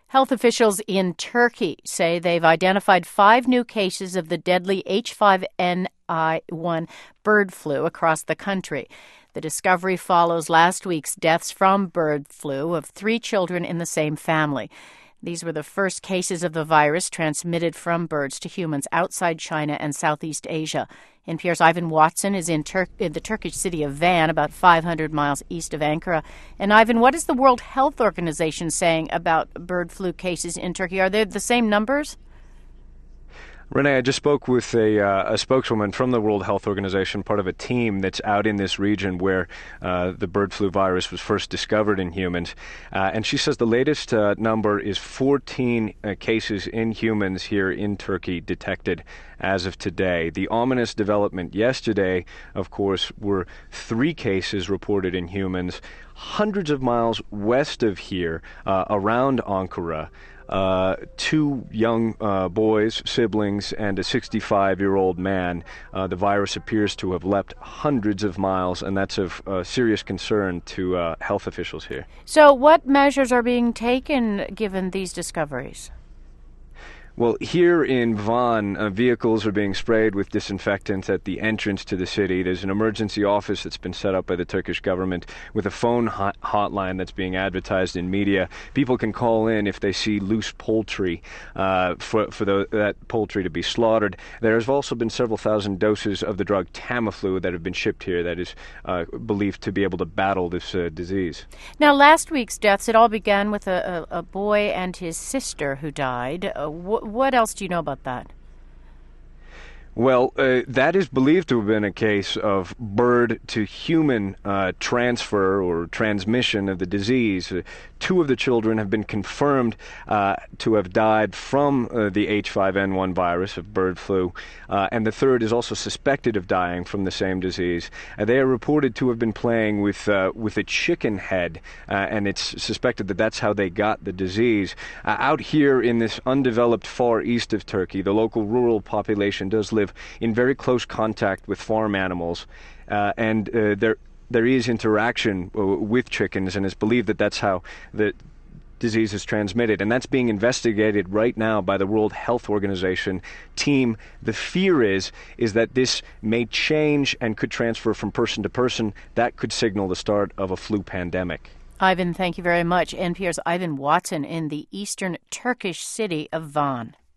Health officials in Turkey say they've identified 5 new cases of the deadly H5N1 bird flu across the country. The discovery follows last week's deaths from bird flu of 3 children in the same family. These were the first cases of the virus transmitted from birds to humans outside China and Southeast Asia. NPR's Ivan Watson is in the Turkish city of Van, about 500 miles east of Ankara. And Ivan, what is the World Health Organization saying about bird flu cases in Turkey? Are they the same numbers? Renee, I just spoke with a spokeswoman from the World Health Organization, part of a team that's out in this region where the bird flu virus was first discovered in humans. And she says the latest number is 14 cases in humans here in Turkey detected as of today. The ominous development yesterday, of course, were 3 cases reported in humans hundreds of miles west of here, around Ankara. 2 young boys, siblings, and a 65-year-old man. The virus appears to have leapt hundreds of miles, and that's of serious concern to health officials here. So what measures are being taken given these discoveries? Well, here in Van, vehicles are being sprayed with disinfectant at the entrance to the city. There's an emergency office that's been set up by the Turkish government with a phone hotline that's being advertised in media. People can call in if they see loose poultry for that poultry to be slaughtered. There has also been several thousand doses of the drug Tamiflu that have been shipped here that is believed to be able to battle this disease. Now, last week's deaths, it all began with a boy and his sister who died. What else do you know about that? Well, that is believed to have been a case of bird-to-human transfer or transmission of the disease. 2 of the children have been confirmed to have died from the H5N1 virus of bird flu, and the 3rd is also suspected of dying from the same disease. They are reported to have been playing with a chicken head, and it's suspected that that's how they got the disease. Out here in this undeveloped far east of Turkey, the local rural population does live in very close contact with farm animals, and there is interaction with chickens, and it's believed that that's how the disease is transmitted, and that's being investigated right now by the World Health Organization team. The fear is that this may change and could transfer from person to person. That could signal the start of a flu pandemic. Ivan, thank you very much. NPR's Ivan Watson in the eastern Turkish city of Van.